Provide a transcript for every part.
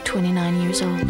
29 years old.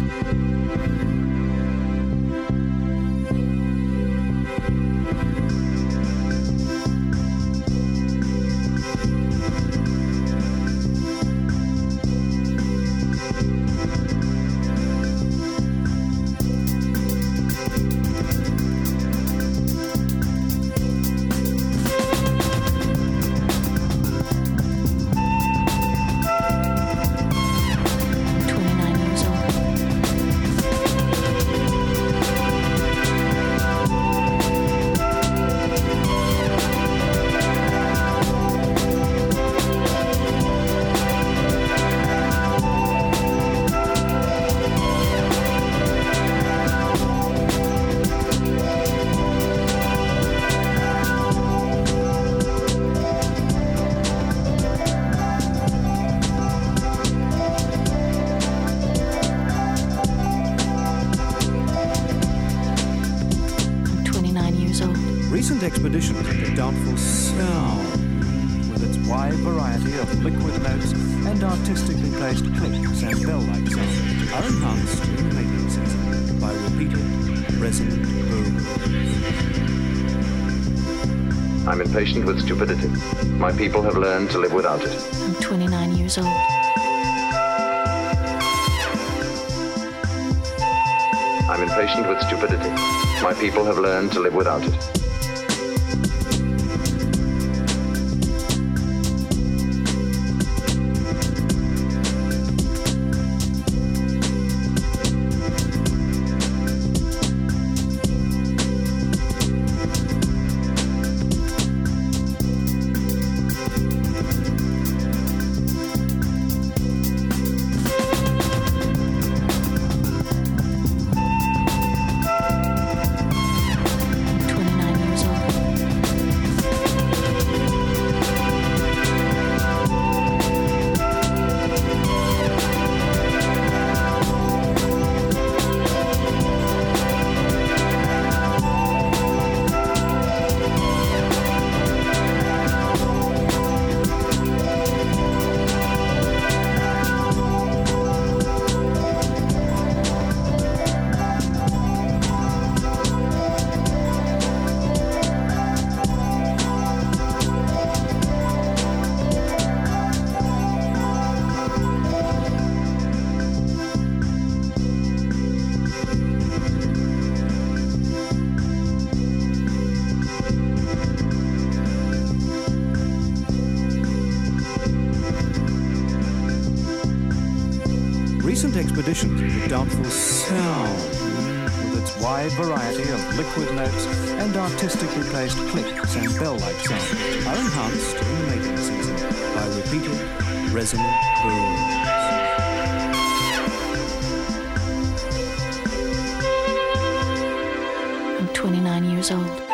Recent expeditions into doubtful sound, with its wide variety of liquid notes and artistically placed clicks and bell-like sounds, are enhanced in the mating season by repeated, resonant booms. I'm impatient with stupidity. My people have learned to live without it. I'm 29 years old. I'm impatient with stupidity. My people have learned to live without it. Recent expeditions into doubtful sound, with its wide variety of liquid notes and artistically placed clicks and bell-like sounds, are enhanced in the mating season by repeated, resonant booms. I'm 29 years old.